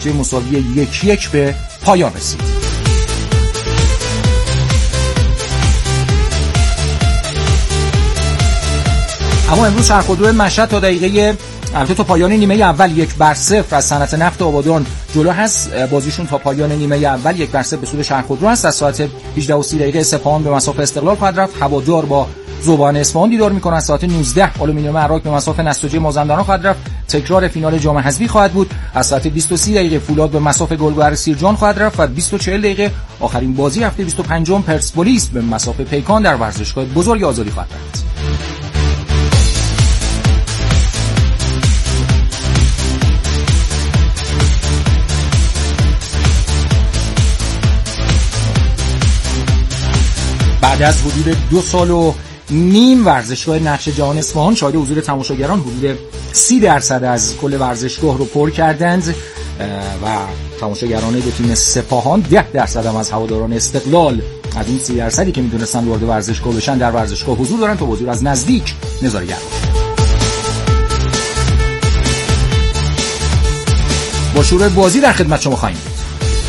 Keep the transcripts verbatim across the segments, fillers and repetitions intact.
مساوی یک یک به پایان رسید. اما امروز شهرخودرو مشهد تا دقیقه البته تا پایان نیمه اول یک بر صفر از صنعت نفت آبادان جلو هست. بازیشون تا پایان نیمه اول یک بر صفر به سود شهرخودرو است. از ساعت هجده و سی دقیقه سپاهان به مصاف استقلال خواهد رفت. هوادار با ذوبان اصفهان دیدار می‌کنه. از ساعت نوزده آلومینیوم عراق به مصاف نساجی مازندران خواهد رفت. تکرار فینال جام حذفی خواهد بود. از ساعت بیست و سه دقیقه فولاد به مصاف گلگهر سیرجان خواهد رفت و بیست و چهل دقیقه آخرین بازی هفته بیست و پنج پرسپولیس به مصاف پیکان در ورزشگاه بزرگ آزادی خواهد رفت. بعد از حدود دو سال و نیم ورزشگاه نقش جهان اصفهان شاهد حضور تماشاگران حدود سی درصد از کل ورزشگاه رو پر کردند و تماشاگران دو تیم سپاهان ده درصد هم از هواداران استقلال از اون سی درصدی که میتونستن وارد ورزشگاه بشن در ورزشگاه حضور دارن تا بازی رو از نزدیک نظاره‌گر باشن. با شروع بازی در خدمت شما خواهیم بود.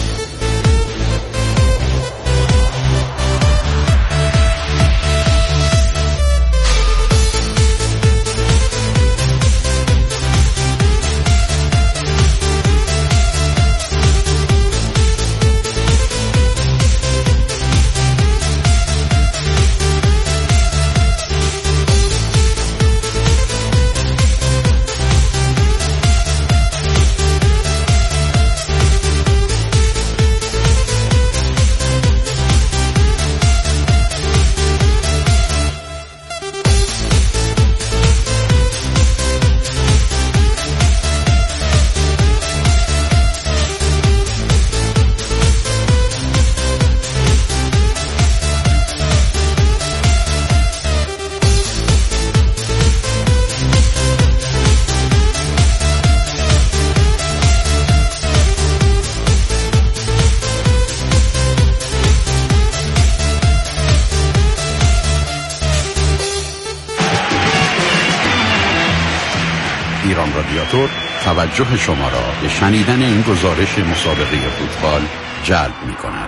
ایران رادیاتور توجه شما را به شنیدن این گزارش مسابقه فوتبال جلب می کند.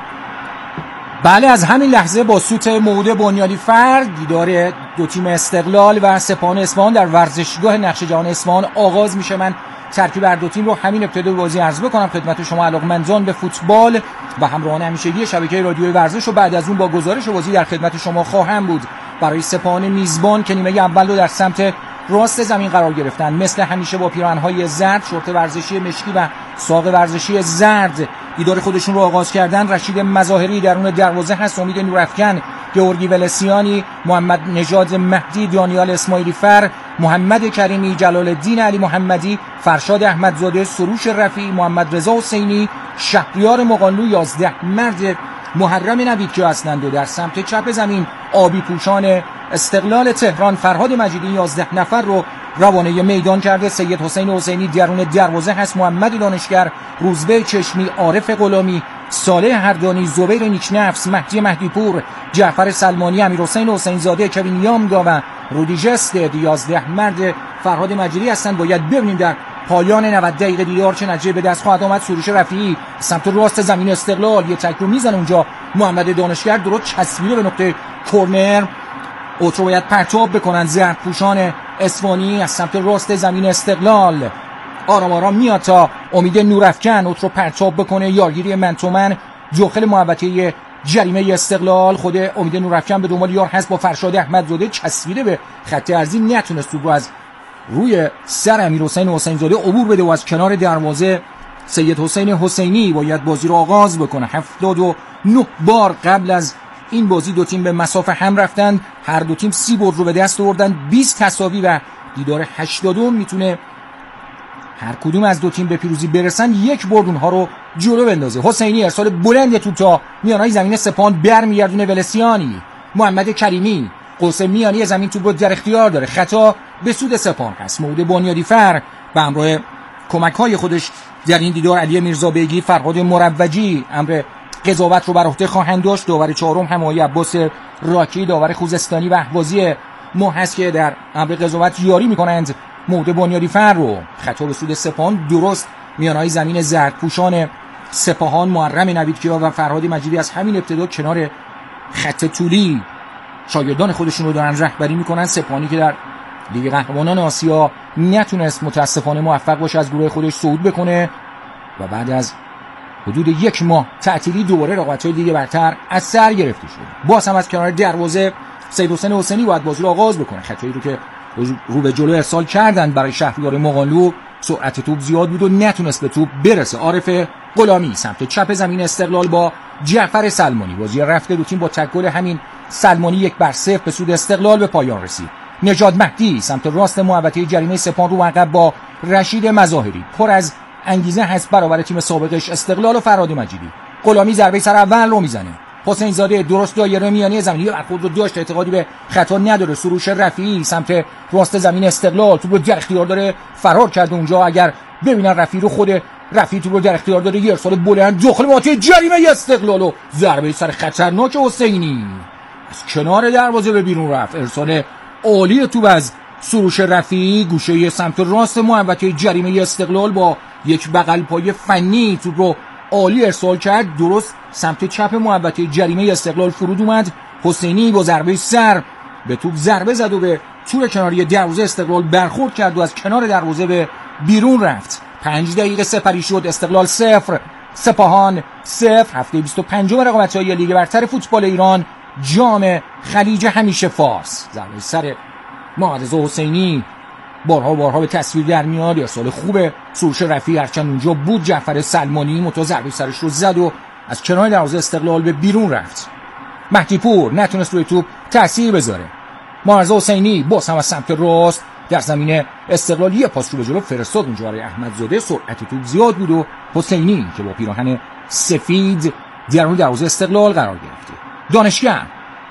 بله، از همین لحظه با سوت موعود بنیادیفر دیدار دو تیم استقلال و سپاهان اصفهان در ورزشگاه نقش جهان اصفهان آغاز میشه. من ترکیب هر دو تیم رو همین ابتدای بازی عرض بکنم خدمت شما علاقمندان به فوتبال و همراهان همیشگی شبکه رادیوی ورزش، و بعد از اون با گزارش بازی در خدمت شما خواهم بود. برای سپاهان میزبان که نیمه اول رو در سمت راست زمین قرار گرفتن، مثل همیشه با پیراهن‌های زرد، شورت ورزشی مشکی و ساق ورزشی زرد دیدار خودشون رو آغاز کردن. رشید مظاهری درون دروازه هست، امید نورافکن، گیورگی ولسیانی، محمد نژاد مهدی، دانیال اسماعیلی فر، محمد کریمی، جلال الدین علی محمدی، فرشاد احمدزاده، سروش رفیعی، محمد رضا حسینی، شهریار مقانلو، یازده مرد محرم نوید که هستند. و در سمت چپ زمین آبی پوشان استقلال تهران فرهاد مجیدی یازده نفر رو روانه میدان کرده. سید حسین حسینی درون دروازه هست، محمد دانشگر، روزبه چشمی، عارف غلامی، صالح هردانی، زبیر نیکنفس، مهدی مهدیپور، جعفر سلمانی، امیرحسین حسین زاده، کوین یامگا و رودی جست یازده مرد فرهاد مجیدی هستند. باید ببینیم در پایان نود دقیقه دیدار چه نتیجه به دست خواهد آمد. سروش رفیعی سمت راست زمین استقلال یه تک رو میزنه اونجا، محمد دانشگر درست چسبیده به نقطه کرنر. اوترو باید پرتاب بکنن زرد پوشان اصفهانی از سمت راست زمین استقلال. آرام آرام میاد تا امید نورافکن اوترو پرتاب بکنه، یارگیری منتومن داخل محوطه جریمه استقلال. خود امید نورافکن به دنبال یار هست با فرشاد احمدزاده، چسبیده به خط ارضی، نتونست تو از روی سر امیرحسین حسین زاده عبور بده و از کنار دروازه سید حسین حسینی باید بازی رو آغاز بکنه. هفتاد و نه بار قبل از این بازی دو تیم به مسافه هم رفتن، هر دو تیم سی برد رو به دست آوردن، بیست تساوی و دیدار هشتادم میتونه هر کدوم از دو تیم به پیروزی برسن، یک برد اونها رو جلو بندازه. حسینی ارسال بلند توپ تا میانای زمین سپاهان برمیگردونه ولسیانی. محمد کریمی قوس میانی زمین توپ رو در اختیار داره، خطا به سود سپاهان هست. موعود بنیادیفر به همراه کمک‌های خودش در این دیدار علی میرزابیگی، فرهاد مروجی امر قضاوت رو بر عهده خواهند داشت. داور چهارم همایی عباس راکی، داور خوزستانی و اهوازی ما هست که در امر قضاوت یاری میکنند موعود بنیادیفر رو. خطا به سود سپاهان درست میانهای زمین زردپوشان سپاهان محرم نویدکیا و فرهاد مجیدی از همین ابتدا کنار خط طولی شاگردان خودشون رو دارن رهبری میکنن. سپاهانی که در لیگ قهرمانان آسیا نتونست متاسفانه موفق باشه از گروه خودش صعود بکنه و بعد از حدود یک ماه تعطیلی دوباره رقابت‌های لیگ برتر از سر گرفته شد. باز هم از کنار دروازه سید حسین حسینی باید بازی رو آغاز بکنه. خطایی رو که رو به جلو ارسال کردن برای شهریار مغانلو، سرعت توپ زیاد بود و نتونست به توپ برسه. عارف غلامی سمت چپ زمین استقلال با جعفر سلمانی، بازی رفته دو تیم با تک گل همین سلمانی یک بر صفر به سود استقلال به پایان رسید. نژاد مهدی سمت راست محوطه جریمه سپاهان رو عقب با رشید مظاهری، پر از انگیزه هست برابر تیم سابقش استقلال و فرهاد مجیدی. غلامی ضربه سر اول رو میزنه. حسین زاده درست دایره میانی زمینی برخورد رو داشت، اعتقادی به خطا نداره. سروش رفیعی سمت راست زمین استقلال توپ رو در اختیار داره، فرار کرده اونجا. اگر ببینن رفیعی رو، خود رفیعی توپ رو در اختیار داره، یه ارسال بلند داخل محوطه جریمه استقلال و ضربه سر خطرناک حسینی از کنار دروازه به بیرون رفت. ارسال عالی توپ از سروش رفیعی، گوشه سمت راست محوطه جریمه استقلال با یک بغل پای فنی توپ رو عالی ارسال کرد، درست سمت چپ محوطه جریمه استقلال فرود اومد. حسینی با ضربه سر به توپ ضربه زد و به تور کناری دروازه استقلال برخورد کرد و از کنار دروازه به بیرون رفت. پنج دقیقه سپری شد. استقلال صفر سپاهان صفر. هفته بیست و پنجم رقابت‌های لیگ برتر فوتبال ایران، جام خلیج همیشه فارس. ضربه سر معتز حسینی بارها بارها به تصویر در میاد. ارسال خوبه سروش رفیعی، هرچند اونجا بود جعفر سلمانی متو ضربه سرش رو زد و از کنار دروازه استقلال به بیرون رفت. مهدی پور نتونست روی توپ تأثیر بذاره. معتز حسینی باز هم از سمت راست در زمین استقلال یه پاس رو به جلو فرستاد اونجا برای احمدزاده. سرعت توپ زیاد بود و حسینی که با پیراهن سفید درون دروازه استقلال قرار گرفته. دانشگر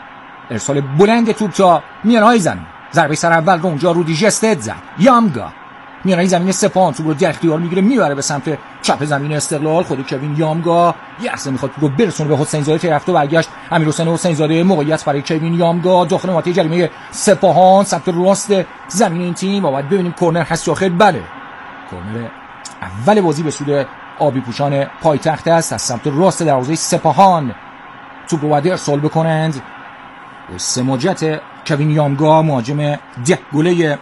ارسال بلند توپ تا میانهای زمین، ضربه سر اول رو اونجا رودی جستد زد. یامگا میانهای زمین سپاهان توپ رو در اختیار میگیره، میبره به سمت چپ زمین استقلال. خود کوین یامگا یه لحظه میخواد رو برسونه به حسین زاده، رفت و برگشت امیرحسین حسین زاده. موقعیت برای کوین یامگا داخل محوطه جریمه سپاهان سمت راست زمین این تیم و بعد ببینیم کورنر هست یا خیر. بله، کورنر اول بازی به سود آبی پوشان پایتخت است. از سمت راست دروازه سپاهان توپ رو بعد ارسال بکنند. سماجت کوین یامگا، مهاجم ده گله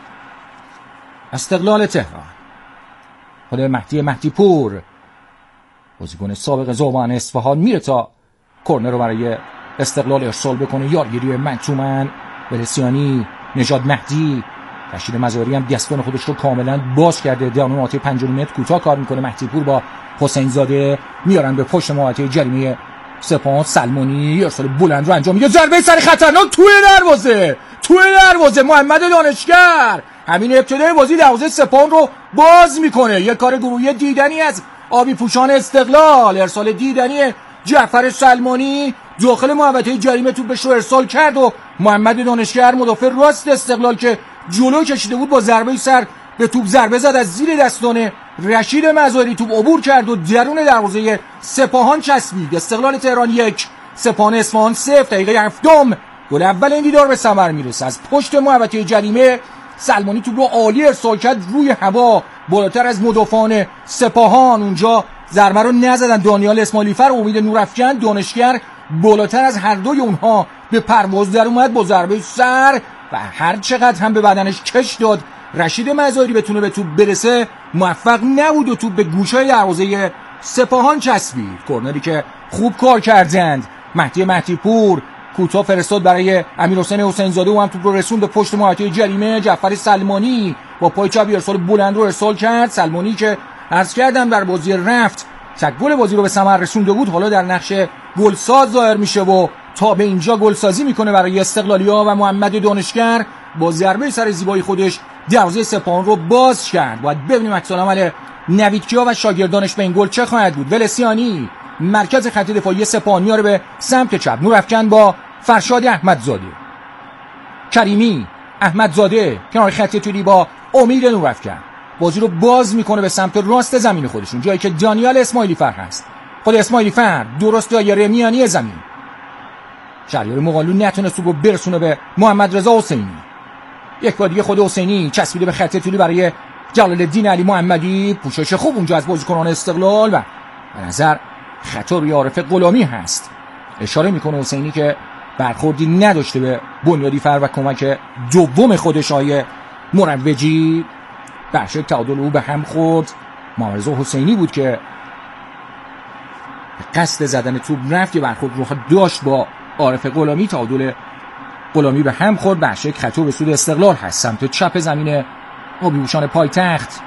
استقلال تهران. خود مهدی مهدی پور، بازیکن سابق ذوبان اصفهان، میره تا کورنر رو برای استقلال ارسال بکنه. یارگیری منتومن بلسیانی، نژاد مهدی، رشید مظاهری هم دستان خودش رو کاملا باز کرده، در محوطه پنجاه متر کوتاه کار میکنه. مهدی پور با حسین زاده میارن به پشت محوطه جریمه سپاهان. سلمانی ارسال بلند رو انجام میده، ضربه سر خطرناک توی دروازه توی دروازه محمد دانشگر همین ابتدای بازی دروازه سپاهان رو باز میکنه. یک کار گروهی دیدنی از آبی پوشان استقلال. ارسال دیدنی جعفر سلمانی داخل محوطه جریمه توپش رو ارسال کرد و محمد دانشگر مدافع راست استقلال که جلو کشیده بود با ضربه سر به توپ ضربه زد، از زیر دستان رشید مظاهری توپ عبور کرد و درون دروازه سپاهان چسبید. استقلال تهران یک سپاهان اصفهان صفر. دقیقه هفتم گل اول این دیدار به ثمر میرسه. از پشت محوطه جریمه سلمانی توپ رو عالی ارسال کرد روی هوا بالاتر از مدافعان سپاهان. اونجا ضربه رو نزدن دانیال اسماعیلی فر، امید نورافکن. دانشگر بالاتر از هر دوی اونها به پرواز در اومد با ضربه سر و هر چقدر هم به بدنش کش داد رشید مظاهری بتونه به توپ برسه موفق نبود و توپ به گوشه دروازه سپاهان چسبید. کورنری که خوب کار کردند. مهدی مهدی پور کوتاه فرستاد برای امیرحسین حسین زاده و هم توپ رو رسوند به پشت محوطه جریمه. جعفر سلمانی با پای چپ ارسال بلند رو ارسال کرد. سلمانی که عرض کردم در بازی رفت تک گل بازی رو به ثمر رسونده بود، حالا در نقش گلساز ظاهر میشه و تا به اینجا گلسازی میکنه برای استقلالیا و محمد دانشگر با ضربه سر زیبای خودش دروازه سپاهان رو باز کرد. باید ببینیم عکس العمل نویدکیا و شاگردانش به این گل چه خواهد بود. ولسیانی مرکز خط دفاعی سپاهان میاره به سمت چپ. نورافکن با فرشاد احمدزاده، کریمی احمدزاده کنار خط طولی با امید نورافکن بازی رو باز میکنه به سمت راست زمین خودشون، جایی که دانیال اسماعیلی فر هست. خود اسماعیلی فر درست دایره میانی زمین. شهریار مغانلو نتونست رو برسونه به محمد رضا حسینی. یک بار دیگه خود حسینی چسبیده به خط طولی برای جلال الدین علی محمدی، پوشش خوب اونجا از بازیکنان استقلال و به نظر خطا روی عارف غلامی هست. اشاره میکنه حسینی که برخوردی نداشته به بنیادی فر و کمک دوم خودش های مروجی. برشک تعادل او به هم خورد. محمد حسینی بود که قصد زدن توپ رفت، یه برخورد رو داشت با عارف غلامی، تعادل غلامی به هم خورد. برشک خطا به سود استقلال هست سمت چپ زمین آبی‌پوشان پایتخت.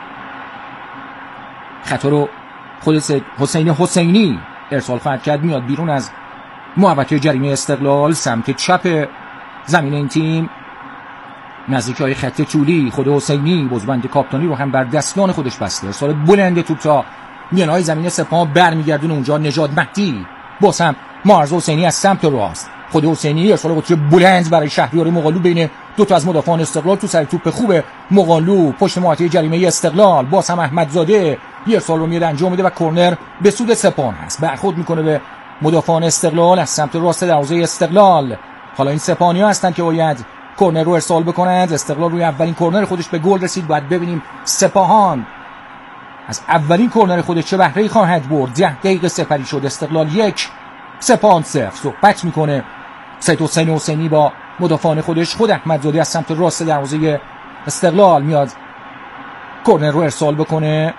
خطا رو خود حسین حسینی ارسال خواهد کرد، میاد بیرون از محوطه جریمه استقلال سمت چپ زمین این تیم، نزدیک های خط طولی. خود حسینی بازوبند کاپتانی رو هم بر دستان خودش بسته. ارسال بلند توپ تا میانهای زمین سپاهان برمیگردون اونجا نژاد مهدی، باز هم معرض حسینی از سمت راست. خود حسینی ارسال قطری بلند برای شهریار مقالو بین دو تا از مدافعان استقلال تو سر توپ خوب مقالو پشت محوطه جریمه استقلال. باز هم احمدزاده یه ارسال رو میاد انجام میده و کرنر به سود سپاهان هست. برخورد میکنه به مدافعان استقلال از سمت راست دروازه استقلال. حالا این سپاهانی‌ها هستن که باید کرنر رو ارسال بکنند. استقلال روی اولین کرنر خودش به گل رسید. باید ببینیم سپاهان از اولین کرنر خودش چه بهره‌ای خواهد برد. ده دقیقه سپری شد. استقلال یک سپاهان صفر. صحبت میکنه سید حسین حسینی با مدافعان خودش. خود احمدزاده از سمت راست دروازه استقلال میاد کرنر رو ارسال بکنه.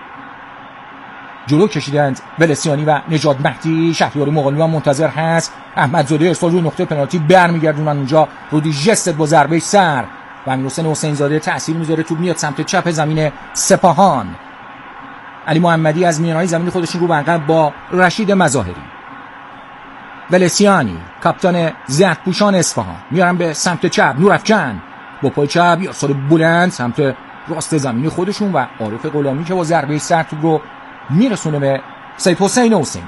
جلو کشیدند ولسیانی و نژاد مهدی. شهریار مقالو هم منتظر هست. احمدزاده ارسال روی نقطه پنالتی برمیگردونن اونجا. رودی جست با ضربه سر و امیرحسین حسین زاده تأثیر میذاره. توپ میاد سمت چپ زمین سپاهان. علی محمدی از میانهای زمین خودش رو عقب با رشید مظاهری. ولسیانی کاپیتان زردپوشان اصفهان میارن به سمت چپ. نورافکن با پای چپ ارسال بلند سمت راست زمین خودشون و عارف غلامی که با ضربه سر توپ رو میرسونه به سید حسین حسینی.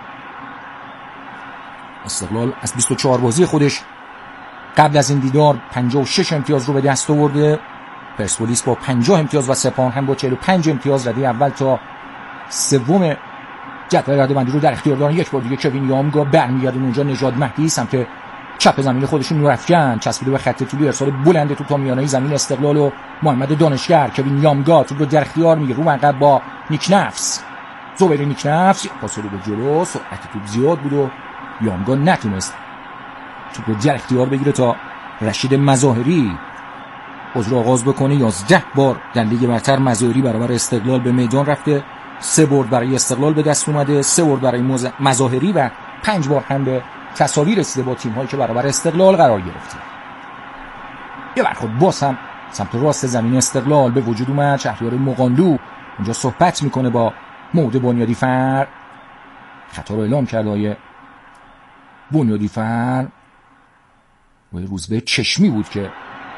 استقلال از بیست و چهار بازی خودش قبل از این دیدار پنجاه و شش امتیاز رو به دست آورده. پرسپولیس با پنجاه امتیاز و سپاهان هم با چهل و پنج امتیاز رده اول تا سوم جدول رده‌بندی رو در اختیار دارن. یک بار دیگه کوین یامگا برمیگردونه اونجا. نژاد مهدی سمت چپ زمین خودشون نورافکن چسبیده به خط طولی. ارسال بلند توپ تا میانه زمین استقلال و محمد دانشگر. کوین یامگا توپ رو در اختیار میگیره رو عقب با نیکنفس. زبیر نیکنفس پاس رو به جلو. سرعت توپ زیاد بود و یامگا نتونست توپ رو در اختیار بگیره تا رشید مظاهری بازی رو آغاز بکنه. یازده بار در لیگ برتر مظاهری برابر استقلال به میدان رفته. سه برد برای استقلال به دست اومده، سه برد برای مظاهری و پنج بار هم به تساوی رسیده با تیم هایی که برابر استقلال قرار گرفته. یه برخورد باز هم سمت راست زمین استقلال به وجود اومد. شهریار مقالو اونجا صحبت میکنه با موعود بنیادی فر. خطا رو اعلام کرد های بنیادی فر و روزبه چشمی بود که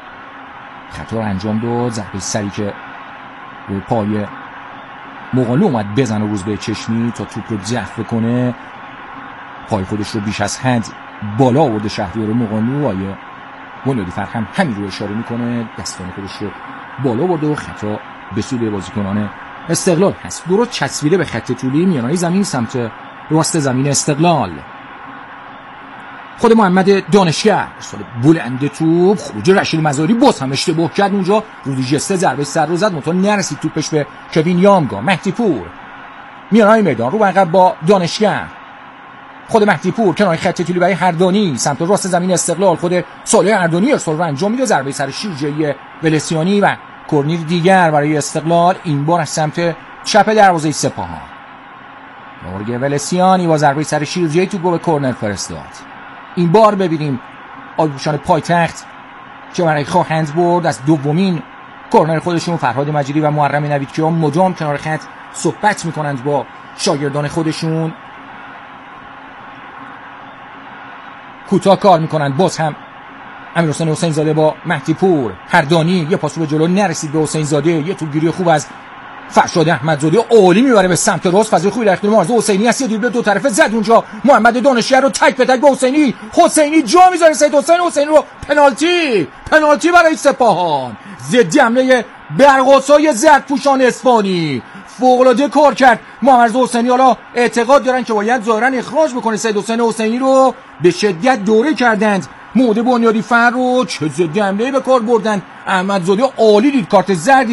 خطا رو انجام داد. ضربه سری که روی پای مقالو اومد بزنه روزبه چشمی تا توپ رو دفع کنه. پای خودش رو بیش از حد بالا آورده شهریار مقالو. آیه بنیادی فر هم همین رو اشاره میکنه. دستان خودش رو بالا آورده و خطا به سود بازیکنان استقلال هست. درست چسبیده به خط طولی میانهای زمین سمت راست زمین استقلال. خود محمد دانشگر ارسال بلند توپ. خروج رشید مظاهری باز هم اشتباه کرد اونجا. رودی جسته ضربه سر رو زد منتها نرسید توپش به کوین یامگا. مهدی پور میانهای میدان رو عقب با دانشگر. خود مهدی پور کنار خط طولی برای هردانی سمت راست زمین استقلال. خود صالح هردانی ارسال رو انجام میده. ضربه سر شیرجه‌ای ولسیانی و کرنر دیگر برای استقلال، این بار از سمت چپ دروازه سپاهان. نورگ ولسیانی با ضربه سر شیرجه‌ای توپ رو به کرنر فرستاد. این بار ببینیم آبی‌پوشان پایتخت چه برای خواهند برد. از دومین کرنر خودشون فرهاد مجیدی و محرم نوید که مدام کنار خط صحبت میکنند با شاگردان خودشون. کوتاه کار میکنند. باز هم امیرحسین حسین زاده با مهدی پور. هردانی یه پاس به جلو نرسید به حسین زاده. یه توپگیری خوب از فرشاد احمدزاده عالی میبره به سمت راست. فضای خوبی در اختیار معرض حسینی است. یه دریبل دو طرفه زد اونجا. محمد دانشگر رو تک به تک به حسینی. حسینی جا میذاره سید حسین حسینی رو. پنالتی پنالتی برای سپاهان. ضد حمله برق‌آسای زردپوشان اصفهانی. فوق‌العاده کار کرد محمد حسینی. حالا اعتقاد دارن که باید ظاهرا اخراج بکنه سید حسین حسینی رو. به شدت دوره کردند موعود بنیادی فر رو. چه ضد حمله به کار بردن. احمدزاده عالی دید کارت زردی که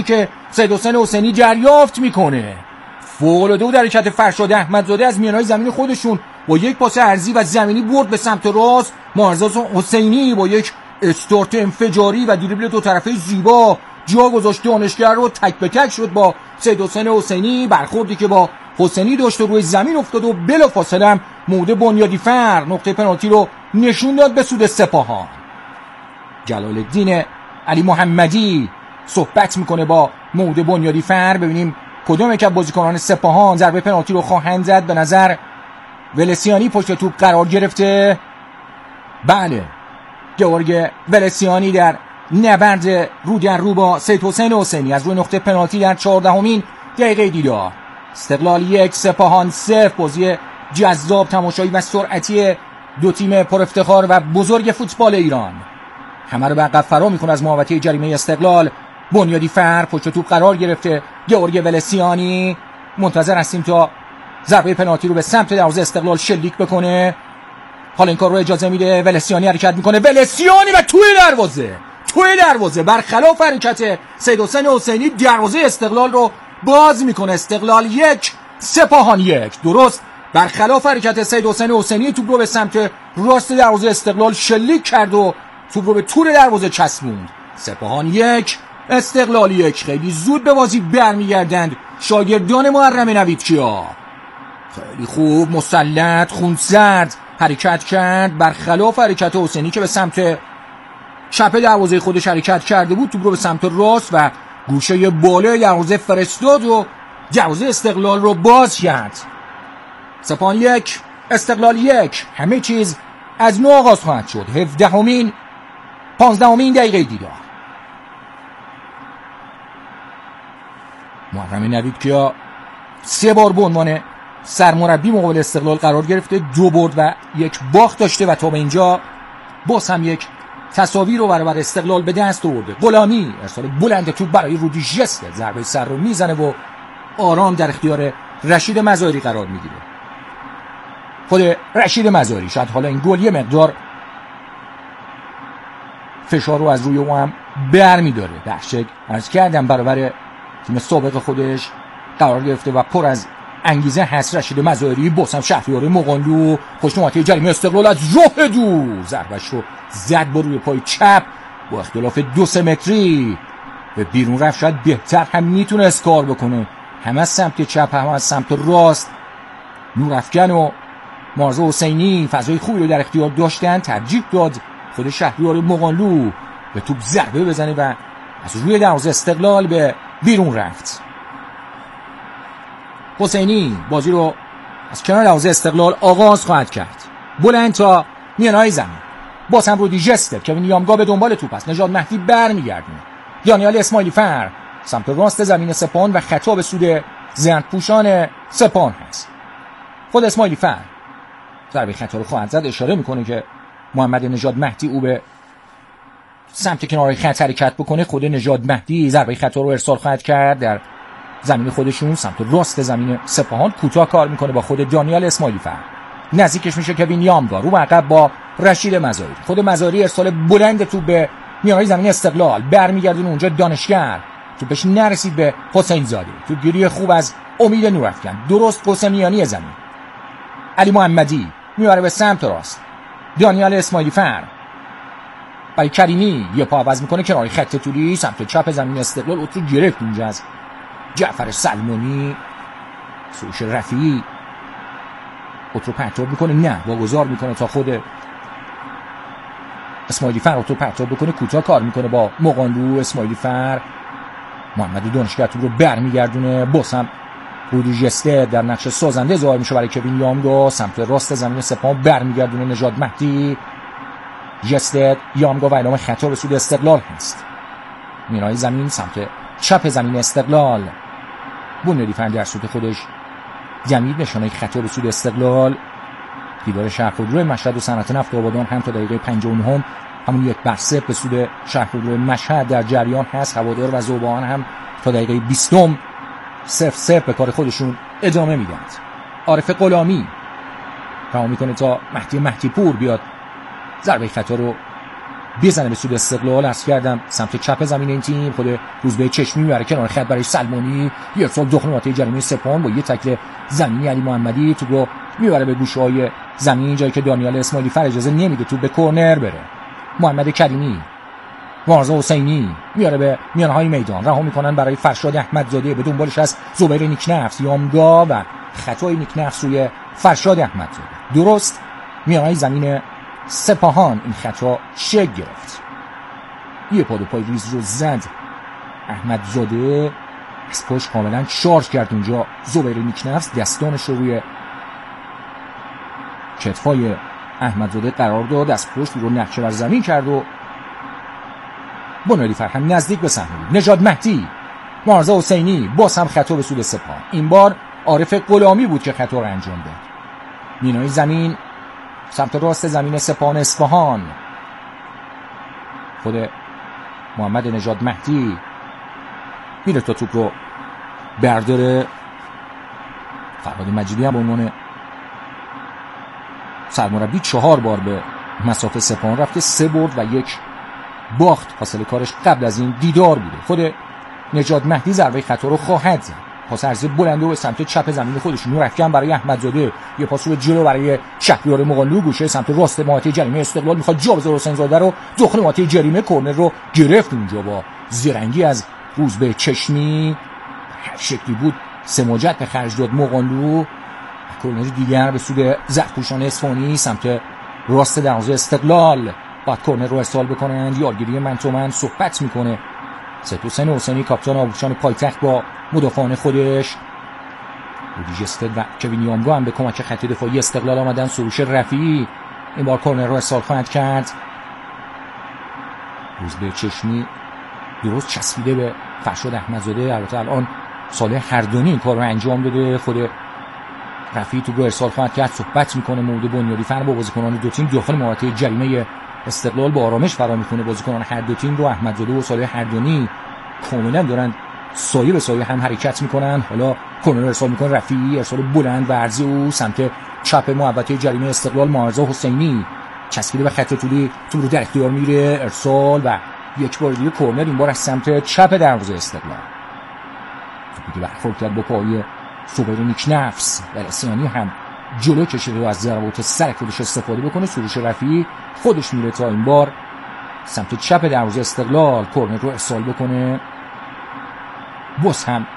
سید حسین حسینی دریافت میکنه. فوق‌العاده و در حرکت فرشاد احمدزاده از میانهای زمین خودشون با یک پاس عرضی و زمینی برد به سمت راست. مهرزاد حسینی با یک استارت انفجاری و دریبل دو طرفه زیبا جا گذاشت دانشگر رو، تک به تک شد با سید حسین حسینی. برخوردی که با حسینی داشت و روی زمین افتاد و بلافاصله هم موده بنیادی فر نقطه پنالتی رو نشون داد به سود سپاهان. جلال الدین علی محمدی صحبت میکنه با موده بنیادی فر. ببینیم کدوم یک از بازیکنان سپاهان ضربه پنالتی رو خواهند زد. به نظر ولسیانی پشت توپ قرار گرفته. بله، گورگ ولسیانی در نبرد رو در رو با سید حسین حسینی از روی نقطه پنالتی در چهاردهمین دقیقه دیدار. استقلال یک سپاهان صفر. بازی جذاب، تماشایی و سرعتی دو تیم پر افتخار و بزرگ فوتبال ایران. همه رو به عقب فرا میکنه از محوطه جریمه استقلال. بنیادی فر پشت توپ قرار گرفته. گورگ ولسیانی منتظر هستیم تا ضربه پنالتی رو به سمت دروازه استقلال شلیک بکنه. حالا این کار رو اجازه میده. ولسیانی حرکت میکنه. ولسیانی و توی دروازه توی دروازه برخلاف حرکت سید حسین حسینی دروازه استقلال رو باز میکنه. استقلال یک سپاهان یک. درست برخلاف حرکت سید حسین حسینی توپ رو به سمت راست دروازه استقلال شلیک کرد و توپ رو به تور دروازه چسبوند. سپاهان یک استقلال یک. خیلی زود به بازی برمیگردند شاگردان محرم نویدکیا. خیلی خوب مسلط خونسرد حرکت کرد برخلاف حرکت حسینی که به سمت چپ دروازه خودش حرکت کرده بود. توپ رو به سمت راست و گوشه بالای دروازه فرستاد و دروازه استقلال رو باز کرد. سپاهان یک استقلال یک. همه چیز از نو آغاز خواهد شد. هفدهمین پانزدهمین دقیقه دیدار. محرم نویدکیا سه بار به عنوان سرمربی مقابل استقلال قرار گرفته، دو برد و یک باخت داشته و تا به اینجا باز هم یک تساوی رو برابر استقلال به دست آورده. غلامی ارسال بلند توپ برای رودی ژست، ضربه سر رو میزنه و آرام در اختیار رشید مزاری قرار میگیره. خود رشید مزاری شاید حالا این گل یه مقدار فشار رو از روی او هم بر میداره. بخشک عرض کردم برابر تیم سابق خودش قرار گرفته و پر از انگیزه هست. رشید مزاری باسم شهریار مقانلو پشت نقطه جریمه استقلال از راه دور ضربش رو زد با روی پای چپ با اختلاف دو سه متری به بیرون رفت. شاید بهتر هم میتونه کار بکنه، هم از سمت چپ هم از سمت راست. نورافکن و مهرزاد حسینی فضای خوبی رو در اختیار داشتن. ترجیح داد خود شهریار مقانلو به توپ ضربه بزنه و از روی دروازه استقلال به بیرون رفت. حسینی بازی رو از کنار دروازه استقلال آغاز خواهد کرد. بلند تا میانهای زمین. باز هم رودی ژست. کوین یامگا به دنبال توپ است. نژاد مهدی برمیگردونه. دانیال اسماعیلی فر سمت راست زمین سپاهان و خطا به سود زرندپوشان سپاهان هست. خود اسماعیلی فر ضربه خطا رو خواهد زد. اشاره میکنه که محمد نژاد مهدی او به سمت کنار خط حرکت بکنه. خود نژاد مهدی ضربه خطا رو ارسال خواهد کرد در زمین خودشون سمت راست زمین سپاهان. کوتاه کار میکنه با خود دانیال اسماعیلی فر. نزدیکش میشه کوین یامگا رو عقب با رشید مزاری. خود مزاری ارسال بلند توپ به میانهای زمین استقلال برمیگردونه اونجا. دانشگر توپش نرسید به حسین زاده. توپ گیری خوب از امید نورافکن درست قوس میانی زمین. علی محمدی میبره به سمت راست. دانیال اسماعیلی فر برای کریمی یه پا عوض میکنه کنار خط طولی سمت چپ زمین استقلال. اوتو گرفت اونجا از جعفر سلمانی. سروش رفیعی اوتو پرتاب میکنه، نه واگذار میکنه تا خود اسماعیلی فر اوتو پرتاب بکنه. کوتاه کار میکنه با مقانلو. اسماعیلی فر محمد دانشگر رو برمیگردونه. باز هم رودی ژست در نقش سازنده ظاهر میشه برای کوین یامگا. سمت راست زمین سپاهان برمیگردونه نژاد مهدی. ژست یامگا و اعلام خطا به سود استقلال هست. میانهای زمین سمت چپ زمین استقلال. بنیادی فر در سود خودش جمعید نشانه خطا به سود استقلال. دیدار شهرخودرو مشهد و صنعت نفت آبادان هم تا دقیقه پنجاه و نه هم همون یک بر صفر به سود شهرخودرو مشهد در جریان هست. هوادار و ذوبان هم تا دقیقه بیستم صفر صفر به کار خودشون ادامه میدن. عارف غلامی رها میکنه تا مهدی مهدی پور بیاد ضربه خطا رو بزنه به سود استقلال. عرض کردم سمت چپ زمین این تیم خود روزبه چشمی میبره کنار خط برای سلمانی، یه ارسال داخل نقطه جریمه سپاهان با یه تکل زمینی علی محمدی توپ رو میبره به گوشه‌های زمین، جایی که دانیال اسماعیلی فر اجازه نمیده توپ به کرنر بره. محمد کریمی، معرض حسینی میاره به میانهای میدان، رها میکنن برای فرشاد احمدزاده، به دنبالش از زبیر نیکنفس، یامگا و خطای نیکنفس روی فرشاد احمدزاده. درست میانهای زمین سپاهان این خطا شکل گرفت. یه پا دو پای ریز رو زد احمدزاده، از پشت کاملا شارژ کرد اونجا زبیر نیکنفس، دستانش رو روی کتفای احمدزاده قرار داد، از پشت رو نقشه بر زمین کرد و بنیادی فرهنگ نزدیک به صحنه بود. نژاد مهدی، معرض حسینی، باز هم خطا به سود سپاهان. این بار عارف غلامی بود که خطا رو انجام داد. مینای زمین سمت راست زمین سپاهان اصفهان، خود محمد نژاد مهدی میره تا توپ رو برداره. فرهاد مجیدی هم به عنوان سرمربی چهار بار به مسافه سپاهان رفته، سه برد و یک باخت. حاصل کارش قبل از این دیدار بوده. خود نژاد مهدی ضربه خطا رو خواهد زد. پاس عرضی بلند و به سمت چپ زمین خودش، نورافکن برای احمدزاده، یه پاس رو جلو برای شهریار مغانلو، گوشه سمت راست محوطه جریمه استقلال، میخواد جا بذاره حسین زاده رو داخل محوطه جریمه، کرنر رو گرفت اونجا با زرنگی از روزبه چشمی. هر شکلی بود سماجت به خرج داد مغانلو. کرنر دیگر به سود زرتپوشان اصفهانی سمت راست دروازه استقلال، بعد کرنر رو ارسال بکنن. یارگیری من تو من صحبت میکنه سید حسین حسینی، کاپیتان آبوشان پایتخت، با مدافعان خودش رودی جستد و کوین یامگو هم به کمک خط دفاعی استقلال آمدن. سروش رفیعی این بار کرنر رو ارسال خواهد کرد. روزبه چشمی درست چسبیده به فرشاد احمدزاده. البته الان صالح هردونی این کار رو انجام داده. خود رفیعی تو رو ارسال خواهد کرد، صحبت میکنه مورد بنیادی فر با بازیکنان دو تیم داخل محوطه جریمه استقلال، با آرامش فرا میخونه بازیکنان هر دو تیم رو. احمدزاده و صالح هردونی کاملا دارن سایه به سایه هم حرکت میکنن. حالا کرنر ارسال میکنه رفیعی، ارسال بلند و عرضی او سمت چپ محوطه جریمه استقلال. معرض حسینی چسبیده به خط طولی، تو رو در اختیار میره، ارسال و یک بار دیگه کرنر، این بار از سمت چپ دروازه استقلال. توپی که برخورد کرد با پای زبیر نیکنفس، بلسیانی هم جلو کشیده و از ضربات سر خودش استفاده بکنه. سروش رفیعی خودش میره تا این بار سمت چپ دروازه استقلال، کرنر رو ارسال بکنه. باز هم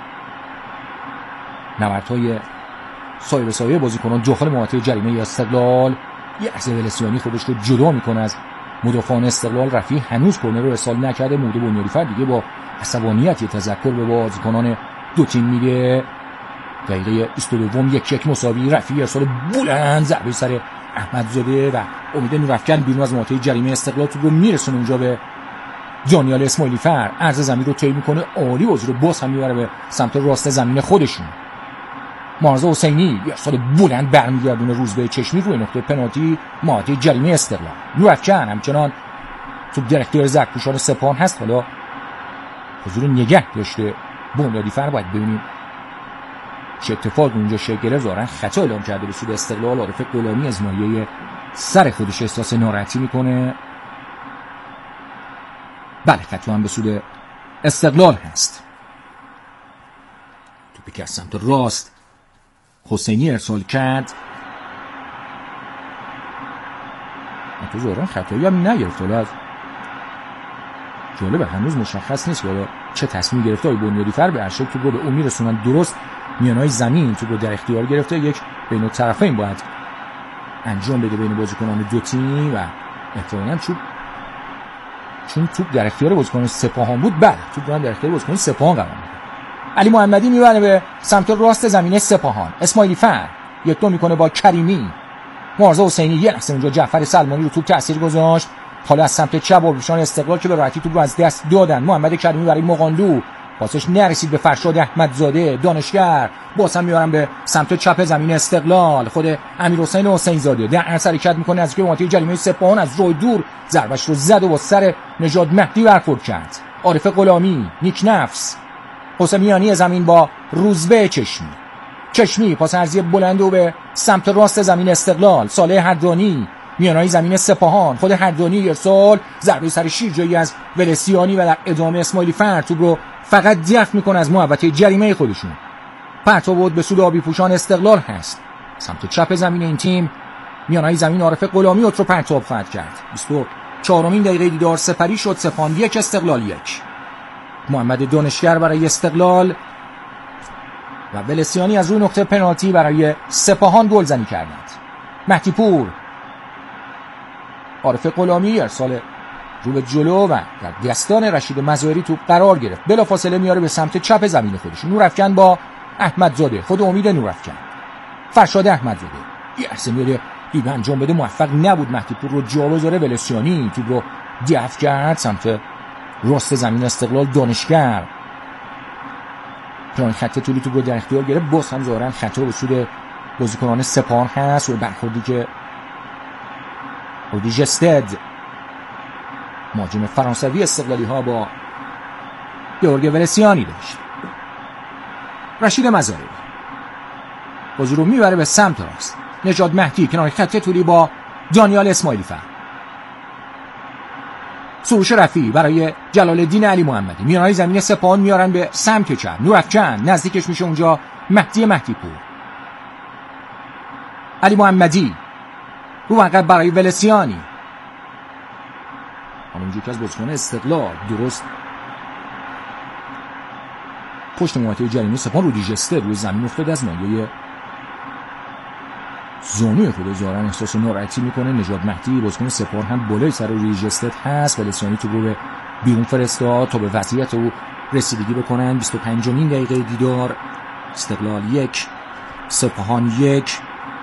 نبردهای سایه به سایه بازیکنان داخل محوطه جریمه استقلال. یه لحظه بلسیانی خودش رو جدا میکنه از مدافعان استقلال. رفیعی هنوز کرنر رو ارسال نکرده. مورد بنیادی فر دیگه با عصبانیت یه تذکر به بازیکنان دو تیم میده. دقیقه بیست و دو یک یک مساوی. رفیعی ارسال بلند، ضربه سر احمدزاده و امید نورافکن بیرون از محوطه جریمه استقلال تو رو میرسونه اونجا به دانیال اسماعیلی فر. عرض زمین رو طی میکنه، عالی بازی رو باز هم میبره به سمت راست زمین خودشون. معرض حسینی ارسال بلند برمیگردونه روزبه چشمی روی نقطه پنالتی محوطه جریمه استقلال. نورافکن همچنان تو در اختیار زرتپوشان سپاهان هست. حالا حضور نگه داشته بنیادی فر، باید ببینیم چه اتفاقی اونجا شکل گرفت. دارن خطا اعلام کرده به سود استقلال. عارف غلامی از مایه سر خودش احساس ناراحتی میکنه. بله، خطا هم به سود استقلال هست. توپی که از سمت راست حسینی ارسال کرد، تو زوران خطایی هم نگرفت. حالا از جالبه هنوز مشخص نیست حالا چه تصمیم گرفته های بنیادی فر. به هر شکل تو رو به اون میرسونن. درست میانهای زمین تو رو در اختیار گرفته. یک بین الطرفین باید انجام بده بین بازیکنان دو تیم و احتمالاً چون چون توپ در اختیار بازیکن سپاهان بود، بله توپ در اختیار بازیکن سپاهان قرار میگیره. علی محمدی میبره به سمت راست زمینه سپاهان. اسماعیلی فر یک دو میکنه با کریمی. معرض حسینی یه لحظه اونجا جعفر سلمانی رو توپ تاثیر گذاشت. حالا از سمت چپ آبوشان استقلال که به راحتی توپ رو از دست دادن. محمد کریمی برای مغانلو، پاسش نرسید به فرشاد احمدزاده. دانشگر باز هم میبرن به سمت چپ زمین استقلال. خود امیرحسین حسین زاده در عرض حرکت میکنه از که محوطه جریمه سپاهان، از روی دور ضربش رو زد و با سر نژاد مهدی برخورد کرد. عارف غلامی، نیکنفس، حسینیانی زمین با روزبه چشمی. چشمی پاس عرضی بلند و به سمت راست زمین استقلال. صالح هردانی میانای زمین سپاهان، خود هردانی ارسال، ضربه سر شیرجایی از ولسیانی و در ادامه اسماعیلی فرد توپ رو فقط دفع میکنه از محوطه جریمه خودشون. پرتاب بود به سود آبی پوشان استقلال هست. سمت چپ زمین این تیم میانای زمین عارف غلامی رو پرتاب خواهد کرد. بیست و چهارمین دقیقه دیدار سپری شد. سپاهان یک استقلال یک. محمد دانشگر برای استقلال و ولسیانی از روی نقطه پنالتی برای سپاهان گلزنی کردند. مهدی پور، عارف غلامی ارسال رو به جلو و در دستان رشید مظاهری توپ قرار گرفت. بلافاصله میاره به سمت چپ زمین خودش. نورافکن با احمدزاده، خود امید نورافکن، فرشاد احمدزاده یه عرضه میاره دیگه انجام بده، موفق نبود. مهدی پور رو جا بذاره. ولسیانی توپ رو دفع کرد سمت راست زمین استقلال. دانشگر جان خط طولی توپ رو در اختیار گرفت. باز هم ظاهرا خطا به سود بازیکنان سپاهان هست و برخوردی که رودی جستد مهاجم فرانسوی استقلالی ها با گیورگ ولسیانی داشت. رشید مظاهری بازی رو میبره به سمت راست. نژاد مهدی کنار خط طولی با دانیال اسماعیلی فر. سروش رفیعی برای جلال الدین علی محمدی. میانای زمین سپاهان میارن به سمت چپ. نورافکن نزدیکش میشه اونجا مهدی مهدی پور. علی محمدی رو عقب برای ولسیانی. همونجور که از بازیکن استقلال درست پشت محوطه جریمه سپاهان رودی جسته روی زمین افتاد. از ناحیه زانوی خود ظاهرا احساس ناراحتی میکنه. نژاد مهدی بازیکن سپاهان هم بالای سر رودی جسته هست. ولسیانی تو رو به بیرون فرستاد تا به وضعیت او رسیدگی بکنن. بیست و پنجمین دقیقه دیدار. استقلال یک سپاهان یک.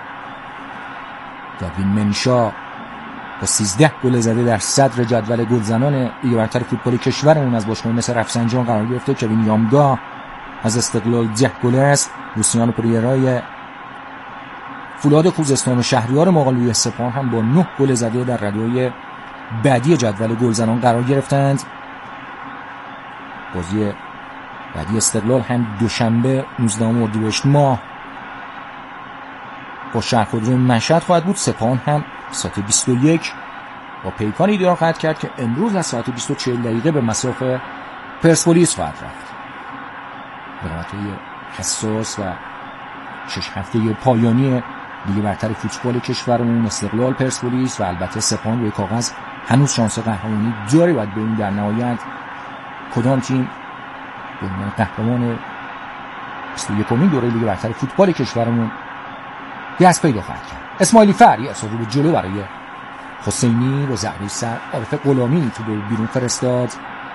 داوین منشا با سیزده گل زده در صدر جدول گلزنان لیگ برتر فوتبال کشورمون از باشگاه مثل رفسنجان قرار گرفته. کوین یامگا از استقلال ده گل است. روسیان پریرای فولاد خوزستان و شهریار مقالوی سپاهان هم با نه گل زده در رده‌های بعدی جدول گلزنان قرار گرفتند. بازی بعدی استقلال هم دوشنبه نوزدهم اردیبهشت ماه با شهرخودروی مشهد خواهد بود. سپاهان هم ساعت بیست و یک با پیکان ایدار خواهد کرد که امروز از ساعت بیست و چهل دقیقه به مصاف پرسپولیس خواهد رفت. رقابت‌های حساس و شش هفته پایانی لیگ برتر فوتبال کشورمون، استقلال، پرسپولیس و البته سپاهان روی کاغذ هنوز شانس قهرمانی داره. باید ببینیم در نهایت کدام تیم به عنوان قهرمان بیست و یکمین دوره لیگ برتر فوتبال کشورمون دست پیدا خواهد کرد. اسماعیلی فر یه اصلا رو به جلو برای حسینی با ضربه سر عارف غلامی تو بیرون فرستاد.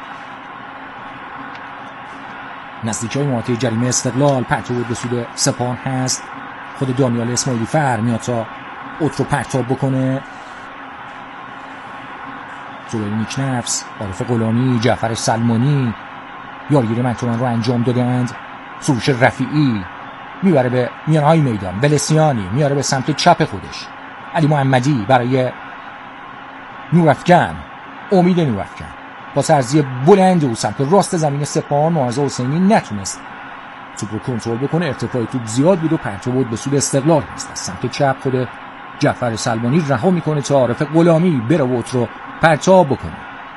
نزدیکای محوطه جریمه استقلال. پرتاب به سود سپاهان هست. خود دانیال اسماعیلی فر میاد تا اوت رو پرتاب بکنه. زبیر نیکنفس، عارف غلامی، جعفر سلمانی یارگیری منتومن رو انجام دادند. سروش رفیعی میبره به میانهای میدان. ولسیانی میاره به سمت چپ خودش. علی محمدی برای نورافکن. امید نورافکن با سرزی بلند و سمت راست زمین سپاهان. معاذ حسینی نتونست توپ رو کنترل بکنه. ارتفاع توپ زیاد بود و پرتاب بود به سود استقلال هست. از سمت چپ خود جعفر سلمانی رها میکنه تا عارف غلامی بره و رو پرتاب بکنه.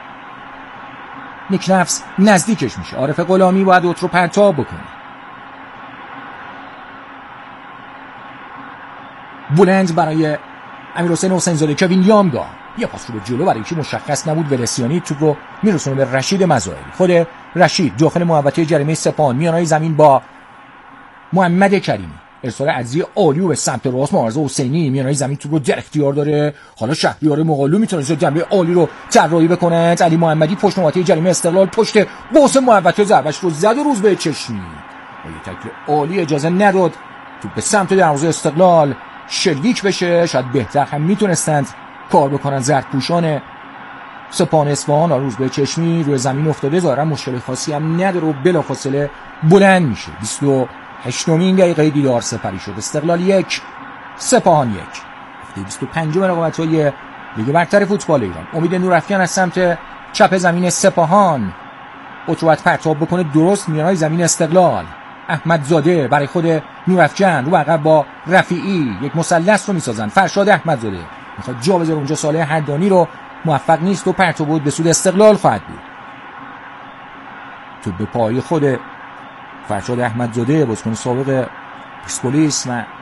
نیکنفس نزدیکش میشه. عارف غلامی باید اوت رو پرتاب بکنه. بلند برای امیرحسین حسین زاده. کوین یامگا یه پاس رو به جلو برای که مشخص نبود. ولسیانی توپ رو میرسونه به رشید مظاهری. خود رشید داخل محوطه جریمه سپاهان میانای زمین با محمد کریمی. ارسال عزیزی عالی و به سمت راست. معاذ حسینی میانای زمین توپ رو در اختیار داره. حالا شهریار مقالو میتونه جنبه عالی رو طراحی بکنه. علی محمدی پشت محوطه جریمه استقلال پشت قوس محوطه ضربش رو زد و روز به چشمی با یه تکل عالی اجازه نداد توپ به سمت دروازه استقلال شلیک بشه. شاید بهتر هم میتونستند کار بکنن زردپوشان سپاهان اصفهان. روز به چشمی روی زمین افتاده. ظاهرا مشکل خاصی هم نداره و بلافاصله بلند میشه. بیست و هشتمین دقیقه دیدار سپری شد. استقلال یک سپاهان یک. هفته بیست و پنجم رقابت‌های لیگ برتر فوتبال ایران. امید نورافکن از سمت چپ زمین سپاهان اتوبات پرتاب بکنه درست میانای زمین استقلال. احمدزاده برای خود نورافکن رو عقب با رفیعی یک مثلث رو میسازن. فرشاد احمدزاده میخواد جا بذاره اونجا، صالح حدانی رو موفق نیست و پرتو بود به سود استقلال خواهد بود. تو به پای خود فرشاد احمدزاده بازیکن سابق پرسپولیس و